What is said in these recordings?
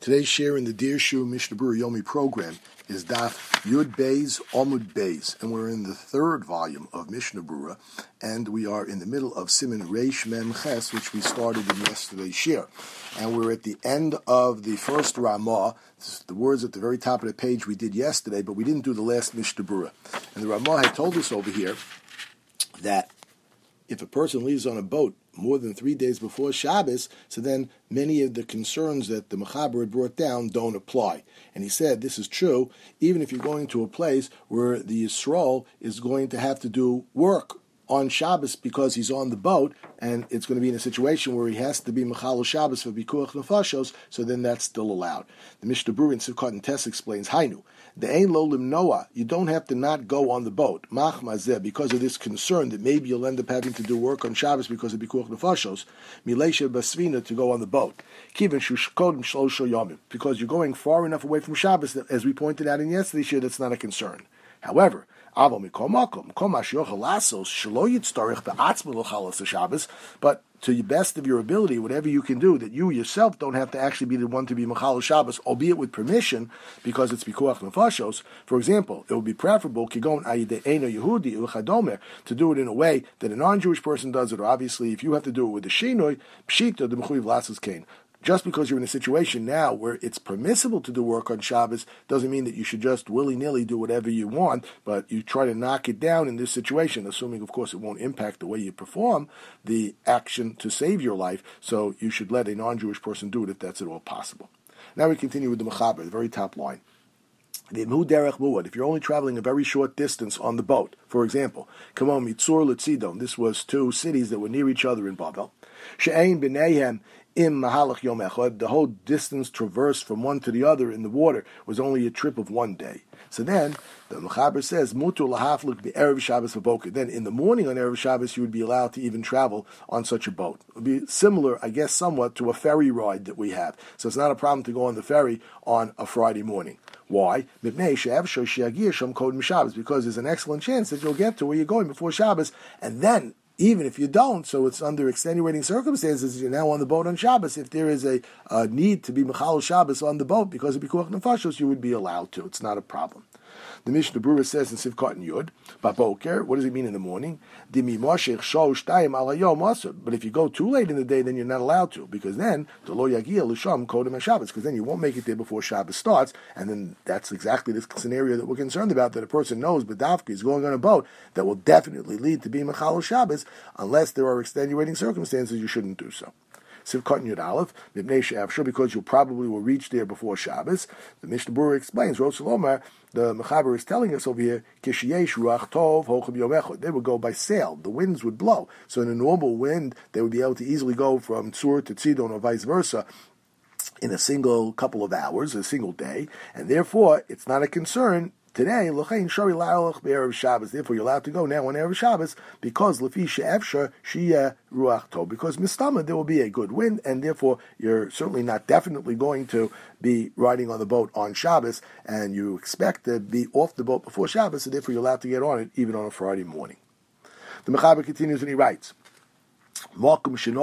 Today's share in the Dirshu Mishnah Berurah Yomi program is Daf Yud Beis Amud Beis, and we're in the third volume of Mishnah Berurah, and we are in the middle of Siman Reish Mem Ches, which we started in yesterday's share. And we're at the end of the first Ramah. The words at the very top of the page we did yesterday, but we didn't do the last Mishnah Berurah. And the Ramah had told us over here that if a person leaves on a boat more than 3 days before Shabbos, so then many of the concerns that the Mechaber had brought down don't apply. And he said this is true even if you're going to a place where the Yisrael is going to have to do work on Shabbos because he's on the boat, and it's going to be in a situation where he has to be Mechal Shabbos for Bikuach Nefashos, so then that's still allowed. The Mishnah Berurah in Sivkot and Tess explains, Hainu, the Ein Lo Limnoa, you don't have to not go on the boat, Mach Mazeh, because of this concern that maybe you'll end up having to do work on Shabbos because of Bikuach Nefashos, Milesha Basvina, to go on the boat. Kivin Shushkodim Shlosho Yomim, because you're going far enough away from Shabbos that, as we pointed out in yesterday's year, that's not a concern. However, but to the best of your ability, whatever you can do, that you yourself don't have to actually be the one to be Mechal Shabbos, albeit with permission, because it's Bikuach Nefashos. For example, it would be preferable to do it in a way that a non-Jewish person does it, or obviously if you have to do it with the Shinoi, Pshita, the Mechuyev Lasses Kain. Just because you're in a situation now where it's permissible to do work on Shabbos doesn't mean that you should just willy-nilly do whatever you want, but you try to knock it down in this situation, assuming, of course, it won't impact the way you perform the action to save your life, so you should let a non-Jewish person do it if that's at all possible. Now we continue with the Mechaber, the very top line. If you're only traveling a very short distance on the boat, for example, Kamon Mitzur Letzidon, this was two cities that were near each other in Babel, She'ein B'neihem Im Mahalach Yom Echad, the whole distance traversed from one to the other in the water was only a trip of 1 day. So then, the Mechaber says, Mutu lahaflik be'erev Shabbos v'boker. Then in the morning on Erev Shabbos, you would be allowed to even travel on such a boat. It would be similar, I guess, somewhat to a ferry ride that we have. So it's not a problem to go on the ferry on a Friday morning. Why? Because there's an excellent chance that you'll get to where you're going before Shabbos, and then even if you don't, so it's under extenuating circumstances, you're now on the boat on Shabbos. If there is a need to be Mechal Shabbos on the boat because of Bikuach Nefashos, you would be allowed to. It's not a problem. The Mishnah Berurah says in Sivkot and Yud, Baboker, what does it mean in the morning? But if you go too late in the day, then you're not allowed to, because then because then you won't make it there before Shabbos starts, and then that's exactly this scenario that we're concerned about, that a person knows Badavka is going on a boat that will definitely lead to be Mechal Shabbos. Unless there are extenuating circumstances, you shouldn't do so. Sivkot Yud Aleph, because you probably will reach there before Shabbos. The Mishnah Berurah explains, Rosh Lomar, the Mechaber is telling us over here, they would go by sail. The winds would blow. So in a normal wind, they would be able to easily go from Tzur to Tzidon or vice versa in a single couple of hours, a single day, and therefore it's not a concern today. Therefore, you're allowed to go now on Erev Shabbos because because mistama there will be a good wind, and therefore you're certainly not definitely going to be riding on the boat on Shabbos, and you expect to be off the boat before Shabbos, and therefore you're allowed to get on it even on a Friday morning. The Mechaber continues and he writes, but if the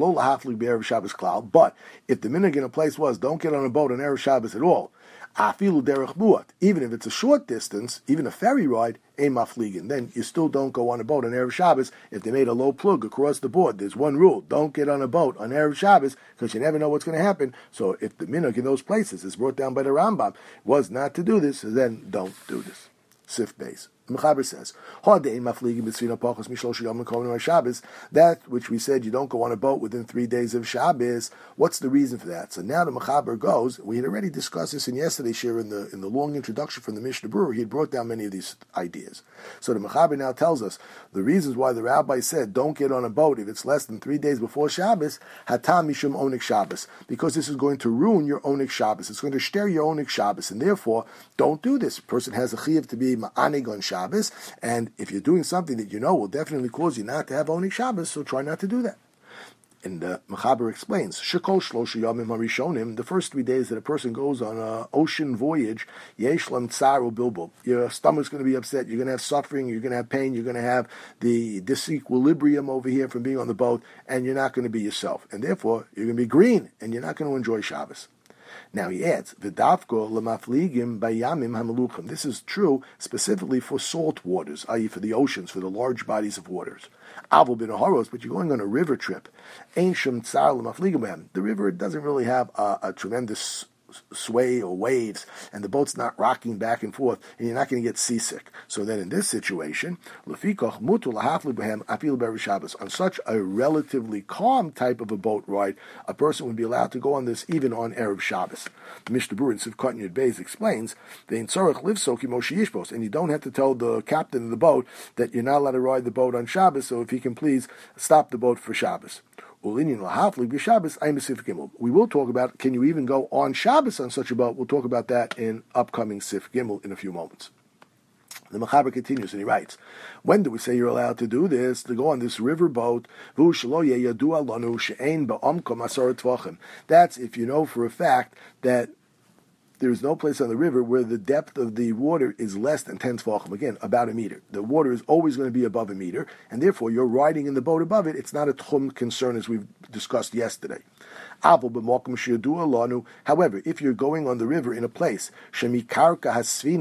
minhag in a place was don't get on a boat on Erev Shabbos at all, even if it's a short distance, even a ferry ride, then you still don't go on a boat on Erev Shabbos if they made a low plug across the board. There's one rule: don't get on a boat on Erev Shabbos, because you never know what's going to happen. So if the minhag in those places is brought down by the Rambam was not to do this, then don't do this. Sif base. The Mechaber says, that which we said you don't go on a boat within 3 days of Shabbos, what's the reason for that? So now the Mechaber goes, we had already discussed this in yesterday's share in the long introduction from the Mishnah Berurah. He had brought down many of these ideas. So the Mechaber now tells us the reasons why the rabbi said don't get on a boat if it's less than 3 days before Shabbos, hatam mishum onik Shabbos, because this is going to ruin your onik Shabbos. It's going to stir your onik Shabbos, and therefore don't do this. A person has a chiyuv to be ma'anig on Shabbos, and if you're doing something that you know will definitely cause you not to have Onik Shabbos, so try not to do that. And the Mechaber explains, Shekol Shlosha Yamim Harishonim, the first 3 days that a person goes on an ocean voyage, Yesh Lam Tsaru Bilbo, your stomach's going to be upset, you're going to have suffering, you're going to have pain, you're going to have the disequilibrium over here from being on the boat, and you're not going to be yourself. And therefore, you're going to be green, and you're not going to enjoy Shabbos. Now he adds, "V'dafko lemafligim bayamim hamaluchim." This is true specifically for salt waters, i.e., for the oceans, for the large bodies of waters. Avol bin Aharos, but you're going on a river trip. Ein shem tsar lemafligim bayam. The river doesn't really have a tremendous sway or waves, and the boat's not rocking back and forth, and you're not going to get seasick. So then in this situation, on such a relatively calm type of a boat ride, a person would be allowed to go on this even on Erev Shabbos. The Mishnah Berurah in Sivkot Yud Beis explains, and you don't have to tell the captain of the boat that you're not allowed to ride the boat on Shabbos, so if he can please stop the boat for Shabbos. We will talk about, can you even go on Shabbos on such a boat? We'll talk about that in upcoming Sif Gimel in a few moments. The Mechaber continues and he writes, when do we say you're allowed to do this, to go on this river boat? That's if you know for a fact that there is no place on the river where the depth of the water is less than 10 tvachim. Again, about a meter. The water is always going to be above a meter, and therefore you're riding in the boat above it. It's not a tchum concern as we've discussed yesterday. However, if you're going on the river in a place, but if you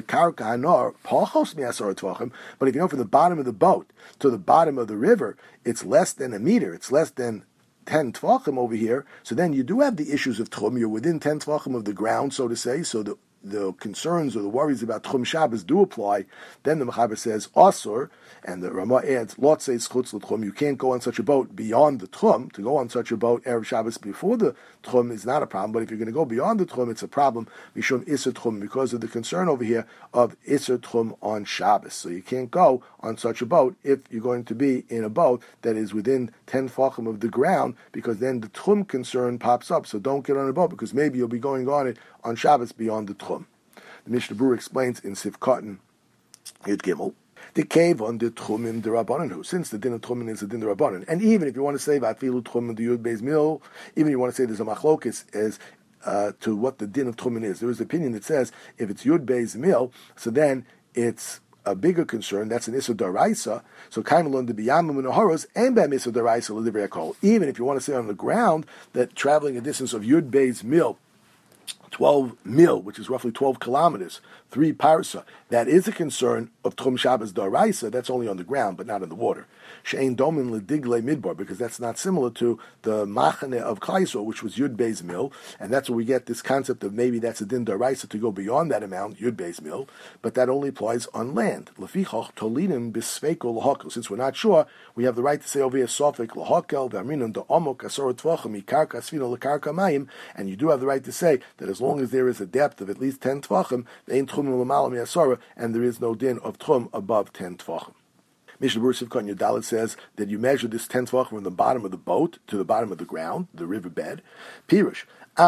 know from the bottom of the boat to the bottom of the river, it's less than a meter, it's less than 10 tvachim over here, so then you do have the issues of tchum. You're within 10 tvachim of the ground, so to say, so the concerns or the worries about tchum Shabbos do apply. Then the Mechaber says asur, and the Ramah adds lot says chutz l'tchum. You can't go on such a boat beyond the tchum. To go on such a boat Erev Shabbos before the tchum is not a problem, but if you're going to go beyond the tchum, it's a problem. Mishum iser tchum, because of the concern over here of iser tchum on Shabbos. So you can't go on such a boat if you're going to be in a boat that is within 10 tefachim of the ground, because then the tchum concern pops up. So don't get on a boat, because maybe you'll be going on it on Shabbos beyond the tchum. The Mishnah Berurah explains in Sivkot Yud Gimel, the cave on the tchumim derabanan, since the din of tchumin is a din derabanan, and even if you want to say vatfilu tchumim the yud beis mil, even if you want to say there's a machlokes as to what the din of tchumin is, there is an opinion that says if it's yud beis mil, so then it's a bigger concern. That's an issur daraisa. So kaimelon de biyamim unahoros and bam issur daraisa l'divrei hakol. Even if you want to say on the ground that traveling a distance of yud beis mil, 12 mil, which is roughly 12 kilometers, 3 parsa, that is a concern of Tchum Shabbos Daraisa. That's only on the ground, but not in the water. She'ein domin ledigle midbar, because that's not similar to the machane of Klaisor, which was Yud Beis Mil, and that's where we get this concept of maybe that's a din Daraisa to go beyond that amount, Yud Beis Mil, but that only applies on land. Lefichoch tolinim bisfeiko lahakel. Since we're not sure, we have the right to say over here sofik lahakel v'aminon da'amok asor tvachim ikarka asfino lekarka mayim, and you do have the right to say that as long as there is a depth of at least 10 tvachim, ein tchumim l'malam yasora, and there is no din of tchum above 10 tvachim. Mishnah Berurah Sivkot Yud Dalet says that you measure this 10 tvachim from the bottom of the boat to the bottom of the ground, the riverbed. Pirush,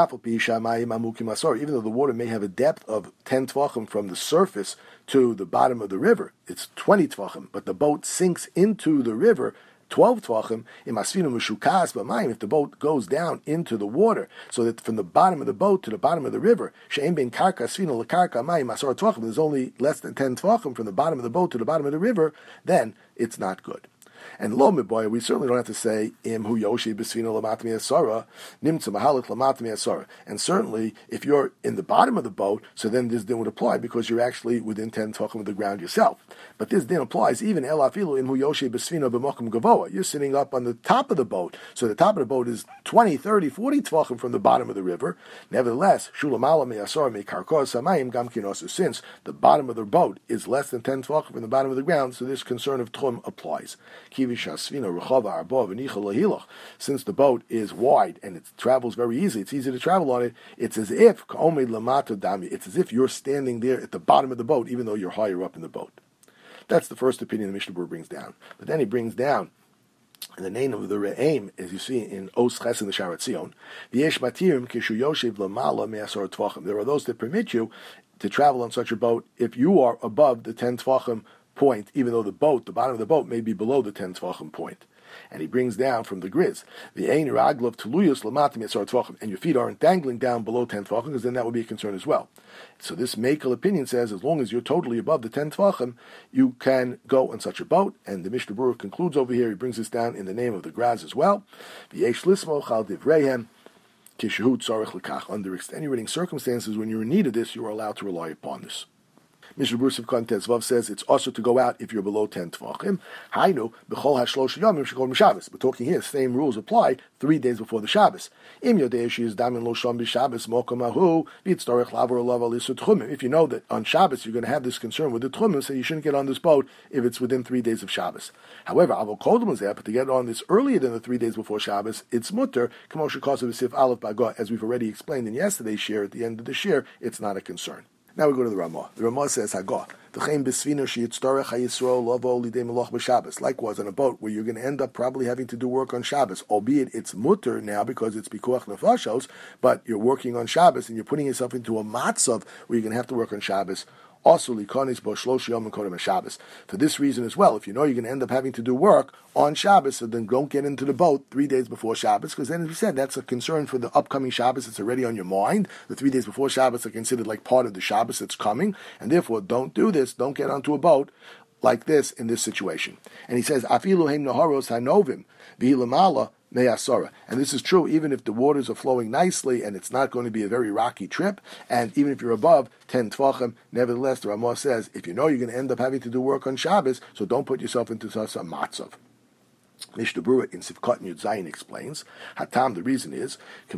even though the water may have a depth of 10 tvachim from the surface to the bottom of the river, it's 20 tvachim, but the boat sinks into the river 12 tvachim, if the boat goes down into the water, so that from the bottom of the boat to the bottom of the river, there's only less than 10 tvachim from the bottom of the boat to the bottom of the river, then it's not good. And lo miboy, we certainly don't have to say im hu yoshi b'sfina lamatmi asara nimtza mahalik lamatmi asara. And certainly, if you're in the bottom of the boat, so then this din would apply because you're actually within 10 tefachim of the ground yourself. But this din applies even el afilu im hu yoshi b'sfina b'mokum gavoa. You're sitting up on the top of the boat, so the top of the boat is 20, 30, 40 tefachim from the bottom of the river. Nevertheless, shulamala mi asara mi karkos samayim gam kinosu. Since the bottom of the boat is less than 10 tefachim from the bottom of the ground, so this concern of tchum applies. Since the boat is wide and it travels very easy, it's easy to travel on it, it's as if you're standing there at the bottom of the boat, even though you're higher up in the boat. That's the first opinion the Mishnah Berurah brings down. But then he brings down, in the name of the Re'im, as you see in Os Ches in the Sharat Zion, there are those that permit you to travel on such a boat if you are above the 10 tvachim point, even though the bottom of the boat may be below the 10 tvachim point. And he brings down from the Griz, the ein raglav teluyus lamatim yasar tvachim, and your feet aren't dangling down below 10 tvachim, because then that would be a concern as well. So this Mekel opinion says, as long as you're totally above the 10 tvachim, you can go on such a boat. And the Mishnah Berurah concludes over here, he brings this down in the name of the Graz as well. V'yesh lismo chal divreihem, Under extenuating circumstances, when you're in need of this, you are allowed to rely upon this. Mishnah Berurah Sivkot Tezvav says it's also to go out if you're below 10 Tvachim. Hainu, b'chol hashlosh yomim shekodim Shabbos. But talking here, same rules apply 3 days before the Shabbos. Im yodei she'is damin lo shom b'Shabbos mokom ahu v'yitztorech lavor olav alisut tchumim. If you know that on Shabbos you're going to have this concern with the tchumim, so you shouldn't get on this boat if it's within 3 days of Shabbos. However, avol kodem was there, but to get on this earlier than the 3 days before Shabbos, it's mutter, k'mo shekasav v'sif aleph b'agah, as we've already explained in yesterday's share. At the end of the share, it's not a concern. Now we go to the Ramah. The Ramah says, Hagah, likewise, on a boat where you're going to end up probably having to do work on Shabbos, albeit it's mutter now because it's pikuach nefashos, but you're working on Shabbos and you're putting yourself into a matzav where you're going to have to work on Shabbos. Also, for this reason as well, if you know you're going to end up having to do work on Shabbos, so then don't get into the boat 3 days before Shabbos, because then, as we said, that's a concern for the upcoming Shabbos. It's already on your mind. The 3 days before Shabbos are considered like part of the Shabbos that's coming, and therefore don't do this. Don't get onto a boat like this in this situation. And he says, Afilu heim naharos hanovim v'ilamala. And this is true even if the waters are flowing nicely and it's not going to be a very rocky trip, and even if you're above 10 Tvachim, nevertheless, the Ramah says, if you know you're going to end up having to do work on Shabbos, so don't put yourself into such a matzav. Mishnah Berurah in Sivkot Yud Zayin explains, Hatam, the reason is,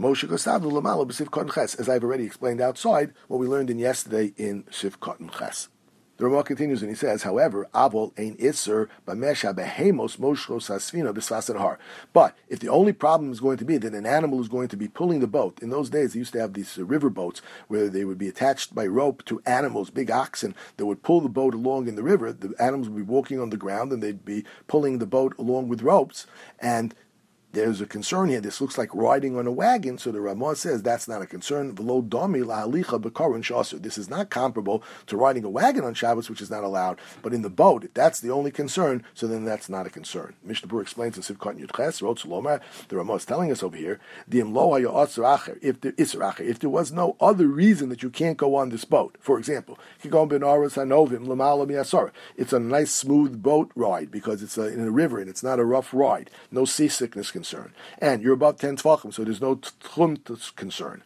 as I've already explained outside, what we learned in yesterday in Sivkot Ches. The Ramah continues and he says, however, Avol ein iser b'mesha behemos moshchos hasfina b'svas har. But if the only problem is going to be that an animal is going to be pulling the boat, in those days they used to have these river boats where they would be attached by rope to animals, big oxen, that would pull the boat along in the river. The animals would be walking on the ground and they'd be pulling the boat along with ropes, and there's a concern here. This looks like riding on a wagon, so the Ramah says that's not a concern. This is not comparable to riding a wagon on Shabbos, which is not allowed. But in the boat, if that's the only concern, so then that's not a concern. Mishnah Berurah explains in Sivkot Yud Ches, the Ramah is telling us over here, if there was no other reason that you can't go on this boat, for example, it's a nice smooth boat ride because it's in a river and it's not a rough ride, no seasickness concern. And you're above 10 Tvachim, so there's no tchum concern.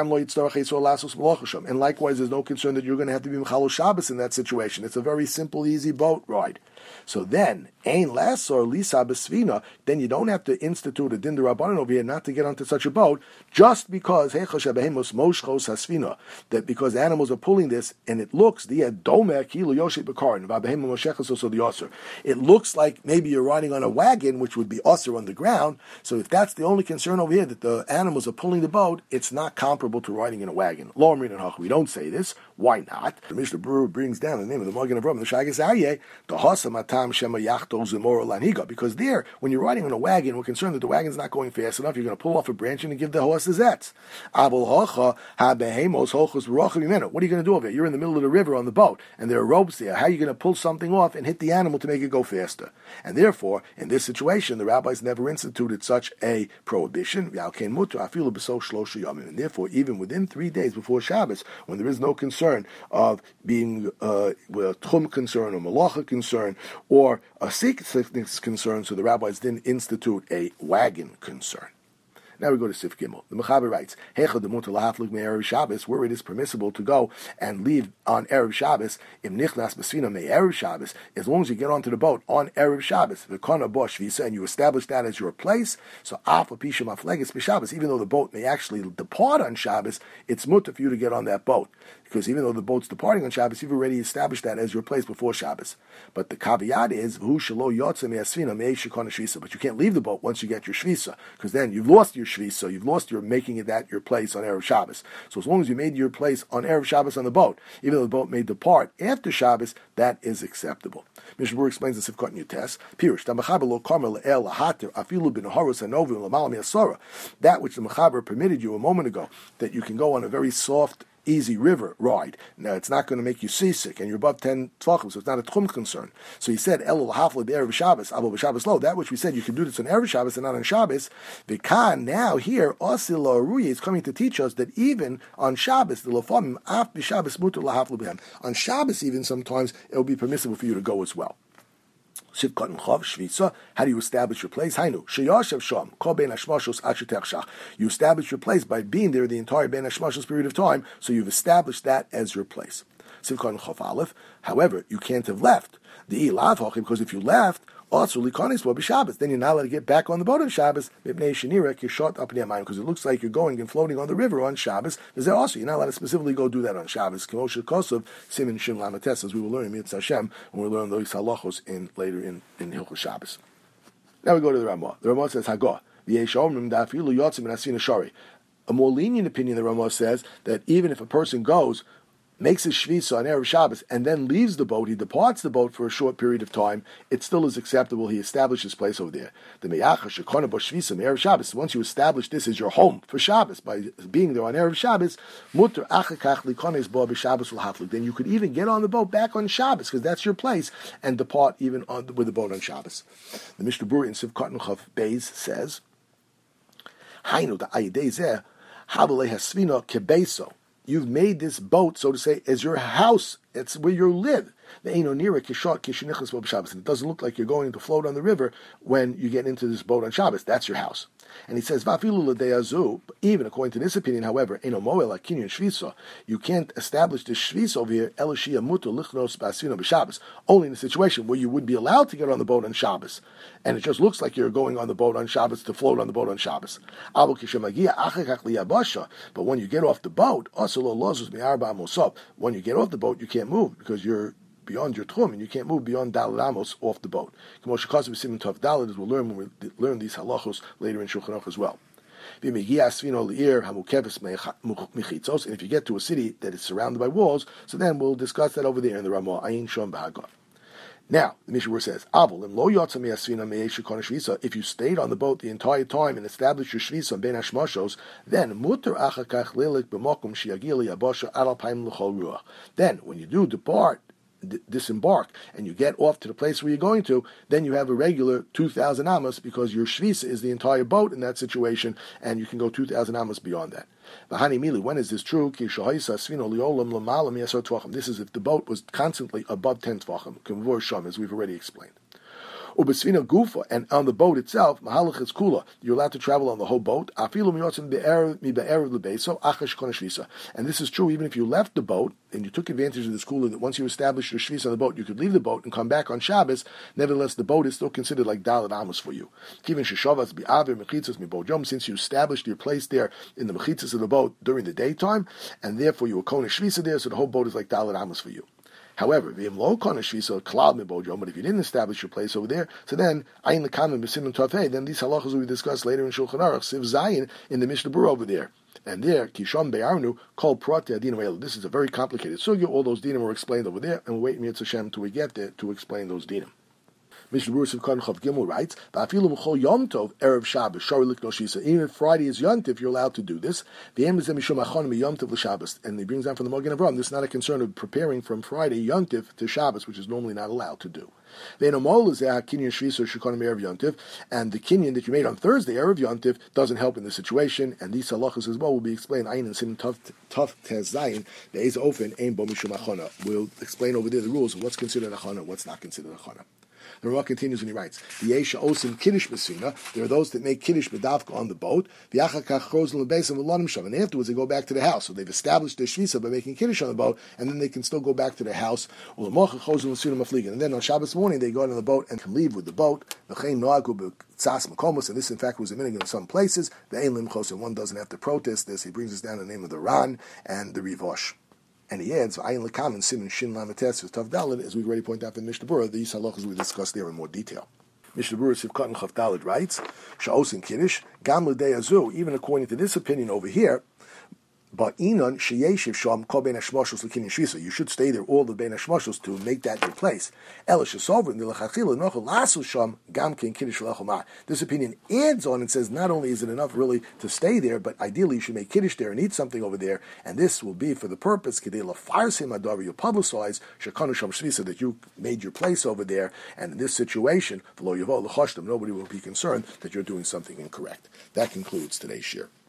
And likewise, there's no concern that you're going to have to be Mechalo Shabbos in that situation. It's a very simple, easy boat ride. So then, Ein Lasor Lisa Besvina, then you don't have to institute a Din D'Rabbanan over here not to get onto such a boat, just because that because animals are pulling this, and it looks it looks like maybe you're riding on a wagon, which would be usher on the ground. So if that's the only concern over here, that the animals are pulling the boat, it's not comparable to riding in a wagon. We don't say this. Why not? The Mishnah Berurah brings down the name of the Magen Avraham, the Shagas Aryeh, the Hasam Atam Shema Yachto Zemor Laniga, because there, when you're riding on a wagon, we're concerned that the wagon's not going fast enough. You're going to pull off a branch and give the horse the zets. What are you going to do over it? You're in the middle of the river on the boat, and there are ropes there. How are you going to pull something off and hit the animal to make it go faster? And therefore, in this situation, the rabbis never instituted such a prohibition. And therefore, even within 3 days before Shabbos, when there is no concern of being a tchum concern or malacha concern or a sickness concern, so the rabbis didn't institute a wagon concern. Now we go to Sif Gimel. The Mechaber writes, Shabbos, where it is permissible to go and leave on Erev Shabbos, im nichnas besvina me Erev Shabbos, as long as you get onto the boat on Erev Shabbos, v'kona bosh visa, and you establish that as your place, so afa pisha mafleges b'Shabbos, even though the boat may actually depart on Shabbos, it's mutter for you to get on that boat. Because even though the boat's departing on Shabbos, you've already established that as your place before Shabbos. But the caveat is, but you can't leave the boat once you get your shvisa, because then you've lost your shvisa, you've lost your making it that your place on Erev Shabbos. So as long as you made your place on Erev Shabbos on the boat, even though the boat may depart after Shabbos, that is acceptable. Mishnah Berurah explains the Sivkot Yutes, Pirush, that which the Mechaber permitted you a moment ago, that you can go on a very soft, easy river ride. Now, it's not going to make you seasick, and you're above 10 Tvachim, so it's not a tchum concern. So he said, Elul hafle be'erev Shabbos, abo b'Shabbos lo, that which we said you can do this on Erev Shabbos and not on Shabbos. V'kan, now here, Osil Aruye is coming to teach us that even on Shabbos, the lofamim, af b'Shabbos muter lahafle b'hem. On Shabbos even, sometimes it will be permissible for you to go as well. Sivkot and Chav, Shvisa. How do you establish your place? Hainu, Sheyashav Sham, Kol Ben Hashmashos Achetech Shach. You establish your place by being there the entire Ben Hashmashos period of time, so you've established that as your place. Sivkot and Chav Aleph. However, you can't have left. The Ilav Hachim, because if you left, also likonis bo b'Shabbos, then you're not allowed to get back on the boat on Shabbos. Mipnei shenira kishot up near because it looks like you're going and floating on the river on Shabbos. Is there also you're not allowed to specifically go do that on Shabbos? K'moshe kosov simin shim lamates, as we will learn in Mitzvah Hashem when we learn those halachos later in Hilchos Shabbos. Now we go to the Ramah. The Ramah says Hagah v'yesh omrim da'afilu yotzim and asina shari. A more lenient opinion, the Ramah says that even if a person goes, makes his shvisa on Erev Shabbos, and then leaves the boat, he departs the boat for a short period of time, it still is acceptable. He established his place over there. The meyacha shekona bo shvisa Erev Shabbos. Once you establish this as your home for Shabbos by being there on Erev Shabbos, mutter achakach likones bo b'Shabbos l'haflik. Then you could even get on the boat back on Shabbos because that's your place, and depart even with the boat on Shabbos. The Mishnah Berurah in Sivkot Nuchav Beis says, "Hainu da ayidei habalei hasvina kebeso." You've made this boat, so to say, as your house. It's where you live. And it doesn't look like you're going to float on the river when you get into this boat on Shabbos. That's your house. And he says, even according to this opinion, however, you can't establish this shvis over here, only in a situation where you would be allowed to get on the boat on Shabbos. And it just looks like you're going on the boat on Shabbos to float on the boat on Shabbos. But when you get off the boat, when you get off the boat, you can't move because you're beyond your tchum, and you can't move beyond Daled Amos off the boat. As we'll learn when we learn these halachos later in Shulchan Aruch as well. And if you get to a city that is surrounded by walls, so then we'll discuss that over there in the Ramah. Ayin Shom B'Hagah. Now, the Mishnah says, if you stayed on the boat the entire time and established your shvisa on Ben Hashmashos, then when you do disembark, and you get off to the place where you're going to, then you have a regular 2,000 amos because your shvisa is the entire boat in that situation, and you can go 2,000 amos beyond that. When is this true? This is if the boat was constantly above 10 tvachim, as we've already explained. Ubesvina gufa, and on the boat itself, mahalach is kula. You're allowed to travel on the whole boat. And this is true even if you left the boat and you took advantage of this kula that once you established your shvis on the boat, you could leave the boat and come back on Shabbos. Nevertheless, the boat is still considered like Daled Amos for you. Since you established your place there in the mechitzas of the boat during the daytime, and therefore you were kona shvisa there, so the whole boat is like Daled Amos for you. However, but if you didn't establish your place over there, so then then these halachas will be discussed later in Shulchan Aruch, Siv Zayin, in the Mishnah Berurah over there. And there, Kishon Be'arnu, called Prate Adin. This is a very complicated sugya. All those dinim are explained over there, and we'll wait Mitzvah Hashem till we get there to explain those dinim. Mishnah Berurah Sivkot Chav Gimel writes, Yom Tov Erev Shabbos Shari Likno Shisa. Even if Friday is Yom Tov, you're allowed to do this. And he brings down from the Magen Avraham, this is not a concern of preparing from Friday Yom Tov to Shabbos, which is normally not allowed to do. And the kinyan that you made on Thursday, Erev Yom Tov, doesn't help in this situation, and these halachas as well will be explained. We'll explain over there the rules of what's considered a chana, what's not considered a chana. The Ramah continues and he writes, there are those that make kiddush medavka on the boat, and afterwards they go back to the house. So they've established their shvisa by making kiddush on the boat, and then they can still go back to their house. And then on Shabbos morning they go out on the boat and can leave with the boat. And this in fact was a minhag in some places. And one doesn't have to protest this. He brings us down the name of the Ran and the Rivosh. And he adds, Ayin Lekam and Siman Shin Lamates with Tav Daled, as we've already pointed out in Mishnah Berurah, these halachas we discussed there in more detail. Mishnah Berurah Sivkot and Chav Daled writes, Sha'os in Kiddush, Gam L'dei Azu, even according to this opinion over here, but Inon Sheyeshiv Sham Kol Ben Hashmashos L'Kinyan Shvisa. You should stay there all the Ben Hashmashos to make that your place. Ela Shesovrin L'Lachachila Nochel Lasu Sham Gam Kin Kiddush L'Chomah. This opinion adds on and says not only is it enough really to stay there, but ideally you should make Kiddush there and eat something over there, and this will be for the purpose Kedei Lafarsim Adavar, you publicize Shekanu Sham Shvisa that you made your place over there, and in this situation, V'lo Yavo L'Choshtem, nobody will be concerned that you're doing something incorrect. That concludes today's shir.